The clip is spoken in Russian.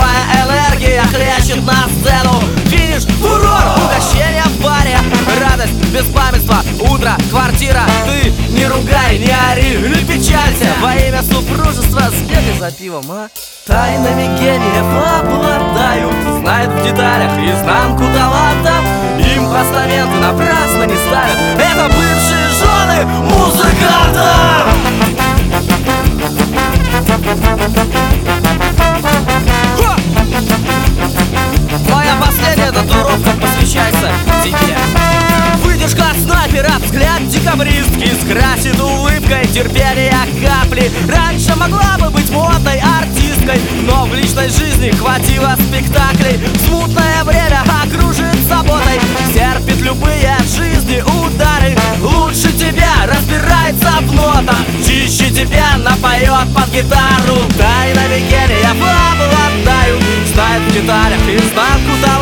Твоя энергия хлещет на сцену. Финиш, фурор, угощение в баре, радость, беспамятство, утро, квартира. Ты не ругай, не ори, не печалься. Во имя супружества сбегай за пивом, а? Тайнами гениев обладают, знают в деталях изнанку талантов. Им постаменты напрасно не ставят. Это бывшие жены музыкантов. Моя последняя татуировка посвящается тебе. Выдержка снайпера, взгляд декабристки скрасит улыбкой терпения капли. Раньше могла бы быть модной артисткой, но в личной жизни хватило спектаклей. Смутное время окружит заботой, терпит любые в жизни удары. Лучше тебя разбирается в нотах, чище тебя напоет под гитару. Тайнами гениев обладают, знает в деталях изнанку талантов.